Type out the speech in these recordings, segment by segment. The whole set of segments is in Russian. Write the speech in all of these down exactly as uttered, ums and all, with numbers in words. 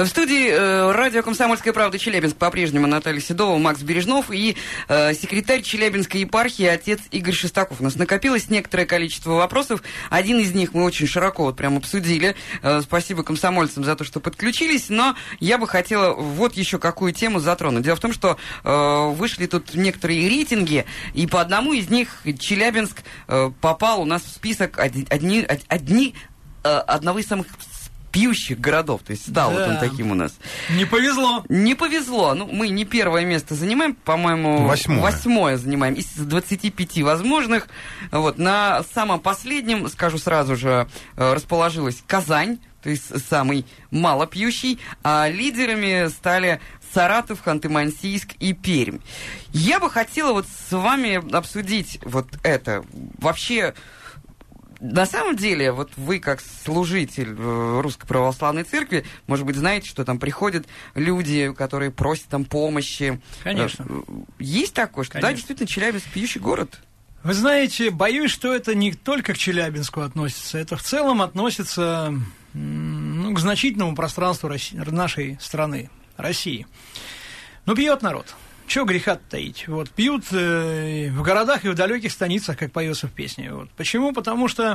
В студии э, радио «Комсомольская правда» Челябинск по-прежнему Наталья Седова, Макс Бережнов и э, секретарь Челябинской епархии отец Игорь Шестаков. У нас накопилось некоторое количество вопросов. Один из них мы очень широко вот прям обсудили. Э, спасибо комсомольцам за то, что подключились. Но я бы хотела вот еще какую тему затронуть. Дело в том, что э, вышли тут некоторые рейтинги, и по одному из них Челябинск э, попал у нас в список одни, одни, одни э, одного из самых пьющих городов, то есть стал да. вот он таким у нас. Не повезло. Не повезло. Ну, мы не первое место занимаем, по-моему, восьмое, восьмое занимаем из двадцати пяти возможных. Вот. На самом последнем, скажу сразу же, расположилась Казань, то есть самый малопьющий, а лидерами стали Саратов, Ханты-Мансийск и Пермь. Я бы хотела вот с вами обсудить вот это. Вообще, на самом деле, вот вы, как служитель Русской Православной Церкви, может быть, знаете, что там приходят люди, которые просят там помощи. Конечно. Есть такое, что, Конечно. да, действительно, Челябинск пьющий город? Вы знаете, боюсь, что это не только к Челябинску относится, это в целом относится, ну, к значительному пространству России, нашей страны, России. Ну, пьет народ. Чего греха таить? Вот, пьют э, в городах и в далеких станицах, как поется в песне. Вот. Почему? Потому что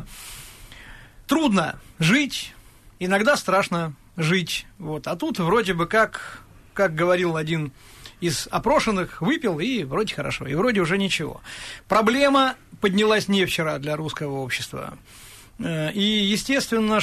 трудно жить, иногда страшно жить. Вот. А тут вроде бы как, как говорил один из опрошенных, выпил, и вроде хорошо, и вроде уже ничего. Проблема поднялась не вчера для русского общества. И естественно,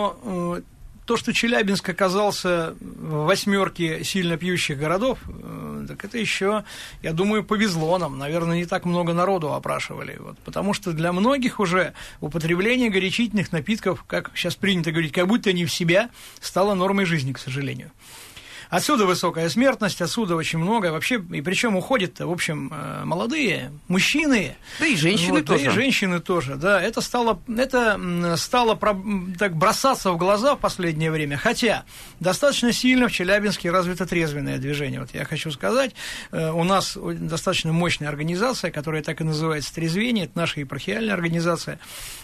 что то, что Челябинск оказался в восьмерке сильно пьющих городов, так это еще, я думаю, повезло нам. Наверное, не так много народу опрашивали. Вот, потому что для многих уже употребление горячительных напитков, как сейчас принято говорить, как будто не в себя, стало нормой жизни, к сожалению. Отсюда высокая смертность, отсюда очень много. Вообще, и причем уходят-то, в общем, молодые, мужчины. Да и женщины вот, тоже. Да и женщины тоже, да. Это стало, это стало так бросаться в глаза в последнее время. Хотя достаточно сильно в Челябинске развито трезвенное движение. Вот я хочу сказать, у нас достаточно мощная организация, которая так и называется «Трезвение». Это наша епархиальная организация.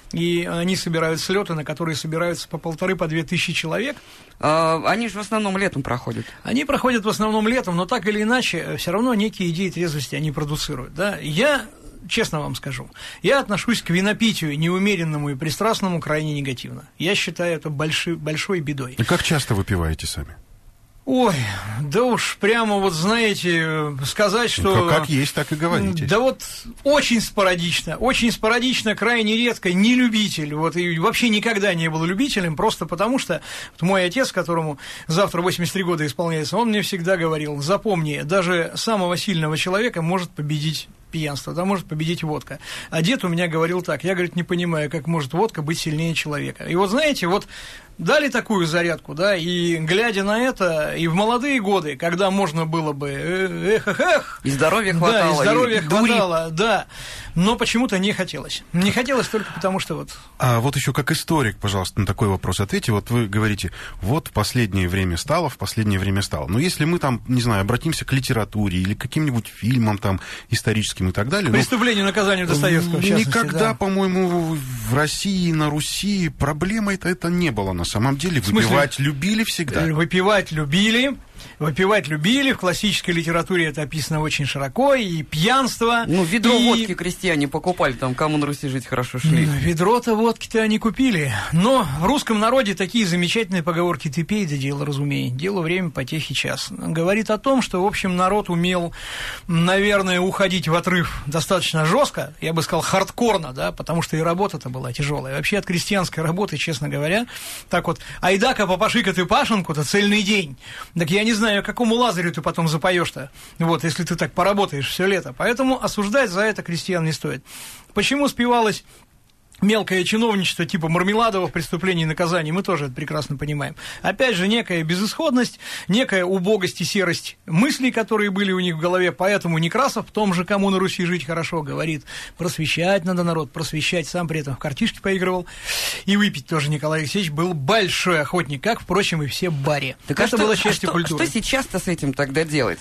И они собирают слеты, на которые собираются по полторы, по две тысячи человек. А, они же в основном летом проходят. Они проходят в основном летом, но так или иначе, все равно некие идеи трезвости они продуцируют. Да? Я, честно вам скажу, я отношусь к винопитию неумеренному и пристрастному крайне негативно. Я считаю это большой, большой бедой. И как часто вы пиваете сами? Ой, да уж прямо вот, знаете, сказать, что... Ну, как есть, так и говорите. Да вот очень спорадично, очень спорадично, крайне редко, не любитель, вот, и вообще никогда не был любителем, просто потому что вот мой отец, которому завтра восемьдесят три года исполняется, он мне всегда говорил: запомни, даже самого сильного человека может победить пьянство, да, может победить водка. А дед у меня говорил так: я, говорит, не понимаю, как может водка быть сильнее человека. И вот, знаете, вот дали такую зарядку, да, и глядя на это, и в молодые годы, когда можно было бы эх-эх-эх, и здоровья хватало, да, и здоровья и хватало, дури. Да, но почему-то не хотелось. Не хотелось только потому, что вот... А вот еще как историк, пожалуйста, на такой вопрос ответьте. Вот вы говорите, вот в последнее время стало, в последнее время стало. Но если мы там, не знаю, обратимся к литературе или к каким-нибудь фильмам там историческим и так далее... Преступлению, наказанию Достоевского, в частности, никогда, да. по-моему, в России, на Руси проблемой это, это не было на самом деле. Выпивать любили всегда. Выпивать любили. Выпивать любили, в классической литературе это описано очень широко, и пьянство. Ну, ведро и... водки крестьяне покупали, там, кому на Руси жить хорошо шли. Ну, ведро-то водки-то они купили. Но в русском народе такие замечательные поговорки: «Ты пей, да дело разумей, дело время, потехи час». Говорит о том, что, в общем, народ умел, наверное, уходить в отрыв достаточно жестко, я бы сказал, хардкорно, да, потому что и работа-то была тяжелая. Вообще от крестьянской работы, честно говоря, так вот, айдака попаши-ка ты пашенку-то цельный день. Так я не знаю, какому Лазарю ты потом запоешь-то, вот, если ты так поработаешь все лето. Поэтому осуждать за это крестьян не стоит. Почему спивалось мелкое чиновничество типа Мармеладова в «Преступлении и наказании», мы тоже это прекрасно понимаем. Опять же, некая безысходность, некая убогость и серость мыслей, которые были у них в голове, поэтому Некрасов в том же «Кому на Руси жить хорошо» говорит: просвещать надо народ, просвещать, сам при этом в картишки поигрывал, и выпить тоже Николай Алексеевич был большой охотник, как, впрочем, и все бари. Так это а что, было частью а культуры. Что сейчас-то с этим тогда делать?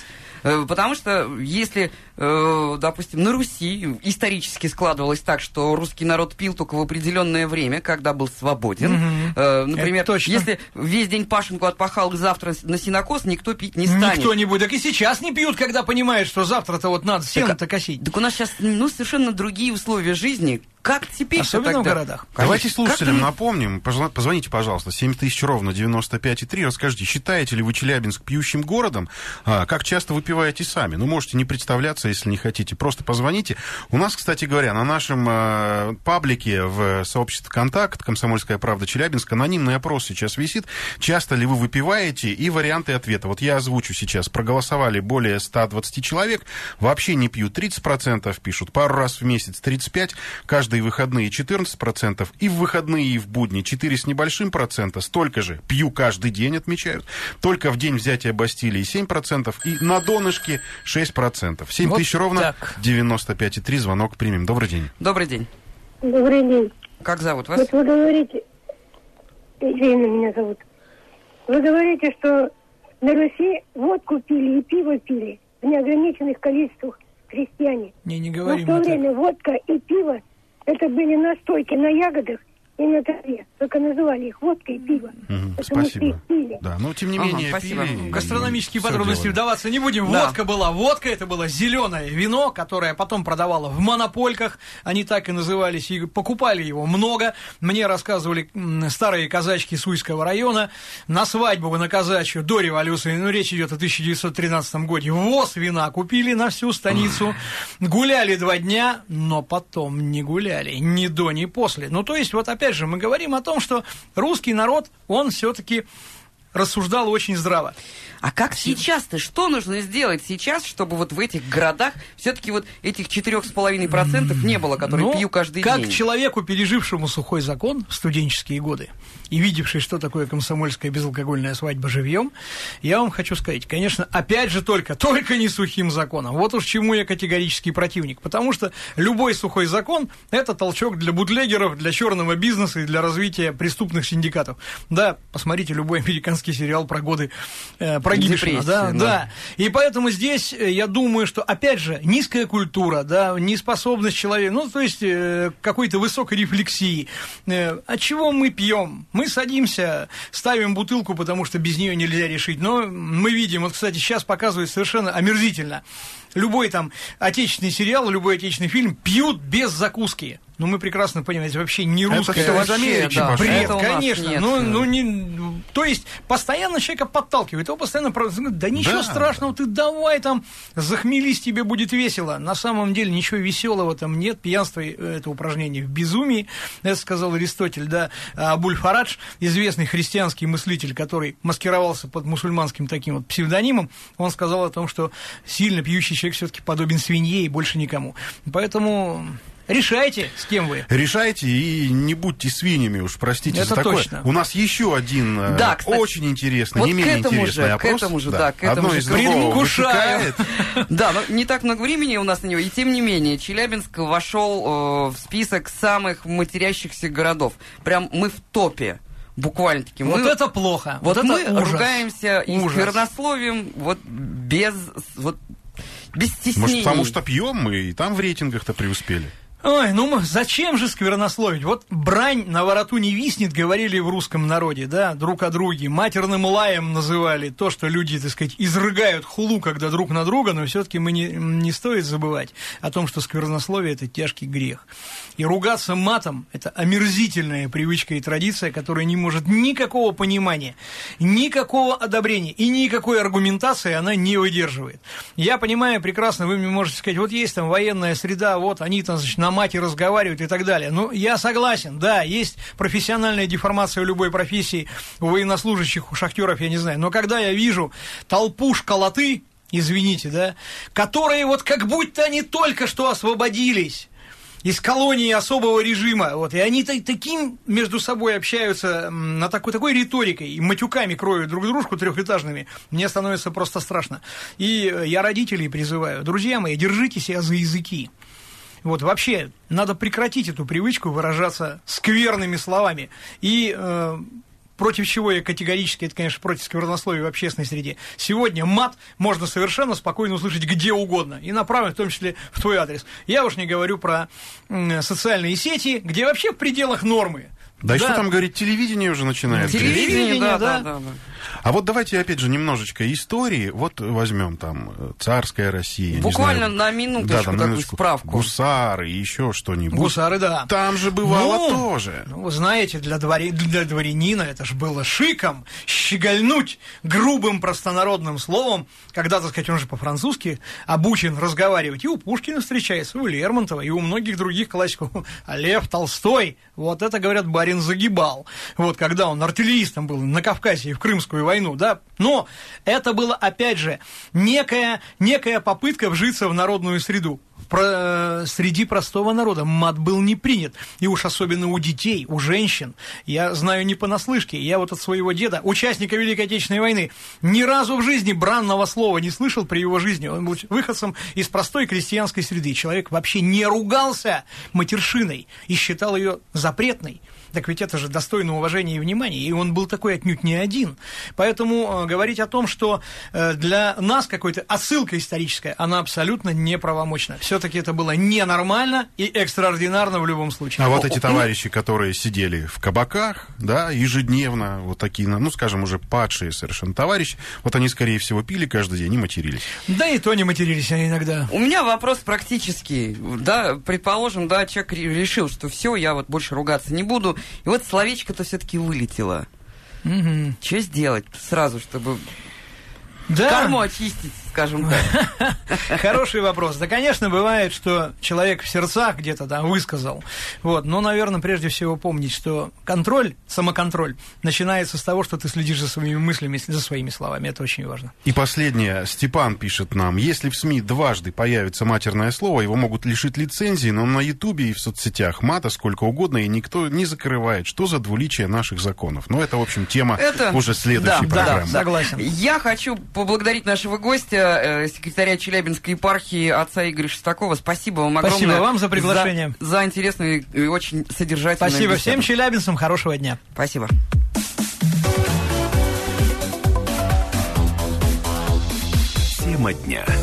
Потому что если, допустим, на Руси исторически складывалось так, что русский народ пил только в определенное время, когда был свободен. Mm-hmm. Например, если весь день Пашенку отпахал и завтра на сенокос, никто пить не станет. Никто не будет. Так и сейчас не пьют, когда понимают, что завтра-то вот надо сено-то косить. Так у нас сейчас ну, совершенно другие условия жизни. Как теперь? Особенно в городах. Конечно. Давайте слушателям как напомним. Позвоните, пожалуйста, семь тысяч ровно девяносто пять и три. Расскажите, считаете ли вы Челябинск пьющим городом? А, как часто выпиваете сами? Ну, можете не представляться, если не хотите. Просто позвоните. У нас, кстати говоря, на нашем э, паблике в сообществе «Контакт» «Комсомольская правда Челябинск» анонимный опрос сейчас висит. Часто ли вы выпиваете? И варианты ответа. Вот я озвучу сейчас. Проголосовали более ста двадцати человек. Вообще не пьют тридцать процентов пишут. Пару раз в месяц тридцать пять процентов. Каждый выходные четырнадцать процентов, и в выходные, и в будни четыре с небольшим процента, столько же пью каждый день, отмечают, только в день взятия Бастилии семь процентов, и на донышке шесть процентов. семь тысяч вот ровно так. девяносто пять и три, звонок примем. Добрый день. Добрый день. Добрый день. Как зовут вас? Вот вы говорите, Ирина меня зовут, вы говорите, что на Руси водку пили и пиво пили в неограниченных количествах крестьяне. Не, не говорим. Но в то время так. Водка и пиво это были настойки на ягодах и на траве. Только называли их водка и пиво. Угу, спасибо. Да, но тем не ага, менее спасибо. Пили, гастрономические подробности делали. Вдаваться не будем. Да. Водка была водка, это было зеленое вино, которое потом продавало в монопольках. Они так и назывались, и покупали его много. Мне рассказывали старые казачки Суйского района. На свадьбу на казачью до революции, ну, речь идет о тысяча девятьсот тринадцатом годе, ввоз вина купили на всю станицу. Гуляли два дня, но потом не гуляли. Ни до, ни после. Ну, то есть, вот опять же, мы говорим о том, что русский народ, он все-таки рассуждал очень здраво. А как сейчас-то? Что нужно сделать сейчас, чтобы вот в этих городах все-таки вот этих четыре с половиной процента не было, которые ну, пью каждый как день? Как человеку, пережившему сухой закон в студенческие годы и видевший, что такое комсомольская безалкогольная свадьба живьем, я вам хочу сказать, конечно, опять же только, только не сухим законом. Вот уж чему я категорический противник. Потому что любой сухой закон – это толчок для бутлегеров, для черного бизнеса и для развития преступных синдикатов. Да, посмотрите любой американский сериал про годы э, про Гибшина, да, да, да. И поэтому здесь, я думаю, что, опять же, низкая культура, да, неспособность человека, ну, то есть, э, какой-то высокой рефлексии. Э, от чего мы пьем? Мы садимся, ставим бутылку, потому что без нее нельзя решить. Но мы видим, вот, кстати, сейчас показывают совершенно омерзительно. Любой там отечественный сериал, любой отечественный фильм пьют без закуски. Ну, мы прекрасно понимаем, это вообще не русское. Это все из Америки, да, бред, это конечно. Нет. Ну, ну, не, то есть, постоянно человека подталкивает, его постоянно... Да ничего да. страшного, ты давай там, захмелись, тебе будет весело. На самом деле ничего веселого там нет. Пьянство – это упражнение в безумии. Это сказал Аристотель, да. Абуль-Фарадж, известный христианский мыслитель, который маскировался под мусульманским таким вот псевдонимом, он сказал о том, что сильно пьющий человек все-таки подобен свинье и больше никому. Поэтому... Решайте, с кем вы. Решайте и не будьте свиньями уж, простите это за такое. Точно. У нас еще один да, кстати, очень интересный, вот не менее интересный же, опрос. К этому же, да. да, к этому Одно же из другого вытекает. Да, но не так много времени у нас на него. И тем не менее, Челябинск вошел в список самых матерящихся городов. Прям мы в топе. Буквально-таки. Вот мы, это плохо. Вот, вот это мы ужас. ругаемся и сквернословим вот без, вот, без стеснений. Может, потому что пьем мы и там в рейтингах-то преуспели. Ой, ну зачем же сквернословить? Вот брань на вороту не виснет, говорили в русском народе, да, друг о друге. Матерным лаем называли то, что люди, так сказать, изрыгают хулу, когда друг на друга, но все-таки мы не, не стоит забывать о том, что сквернословие – это тяжкий грех. И ругаться матом – это омерзительная привычка и традиция, которая не может никакого понимания, никакого одобрения и никакой аргументации она не выдерживает. Я понимаю прекрасно, вы мне можете сказать, вот есть там военная среда, вот они там, значит, на мате разговаривают и так далее. Ну, я согласен, да, есть профессиональная деформация любой профессии, у военнослужащих, у шахтеров, я не знаю, но когда я вижу толпу школоты, извините, да, которые вот как будто они только что освободились из колонии особого режима, вот, и они таким между собой общаются, на такой, такой риторикой, и матюками кроют друг дружку трехэтажными, мне становится просто страшно. И я родителей призываю, друзья мои, держите себя за языки. Вот, вообще, надо прекратить эту привычку выражаться скверными словами и э, против чего я категорически, это, конечно, против сквернословия в общественной среде. Сегодня мат можно совершенно спокойно услышать где угодно, и направлен в том числе в твой адрес. Я уж не говорю про м, социальные сети, где вообще в пределах нормы. Да, да. И что там говорить, телевидение уже начинает. Телевидение, да, да, да, да. А вот давайте, опять же, немножечко истории. Вот возьмем там царская Россия. Буквально не знаю, на минуточку, да, там, такую минуточку, справку. Гусары, еще что-нибудь. Гусары, да. Там же бывало ну, тоже. Ну, вы знаете, для, двори... для дворянина это же было шиком щегольнуть грубым простонародным словом, когда, так сказать, он же по-французски обучен разговаривать. И у Пушкина встречается, и у Лермонтова, и у многих других классиков. А Лев Толстой, вот это, говорят, барин загибал. Вот когда он артиллеристом был на Кавказе и в Крымскую войну, да. Но это было, опять же, некая, некая попытка вжиться в народную среду. Про, среди простого народа мат был не принят. И уж особенно у детей, у женщин. Я знаю не понаслышке. Я вот от своего деда, участника Великой Отечественной войны, ни разу в жизни бранного слова не слышал при его жизни. Он был выходцем из простой крестьянской среды. Человек вообще не ругался матершиной и считал ее запретной. Так ведь это же достойно уважения и внимания, и он был такой отнюдь не один. Поэтому э, говорить о том, что э, для нас какой-то отсылка историческая, она абсолютно неправомочна. Все-таки это было ненормально и экстраординарно в любом случае. А вот эти товарищи, которые сидели в кабаках, да, ежедневно, вот такие, ну, скажем, уже падшие совершенно товарищи, вот они, скорее всего, пили каждый день и матерились. Да и то не матерились они иногда. У меня вопрос практический. Да, предположим, да, человек решил, что все, я вот больше ругаться не буду. И вот словечко-то все-таки вылетело. Угу. Что сделать сразу, чтобы да. карму очистить, скажем так? Хороший вопрос. Да, конечно, бывает, что человек в сердцах где-то там высказал. Вот. Но, наверное, прежде всего помнить, что контроль, самоконтроль начинается с того, что ты следишь за своими мыслями, за своими словами. Это очень важно. И последнее. Степан пишет нам. Если в СМИ дважды появится матерное слово, его могут лишить лицензии, но на Ютубе и в соцсетях мата сколько угодно, и никто не закрывает. Что за двуличие наших законов? Но это, в общем, тема это... уже следующей да, программы. Да, согласен. Я хочу поблагодарить нашего гостя, секретаря Челябинской епархии отца Игоря Шестакова. Спасибо вам огромное. Спасибо вам за приглашение. За, за интересную и очень содержательную Спасибо беседу. всем челябинцам. Хорошего дня. Спасибо. Тема дня.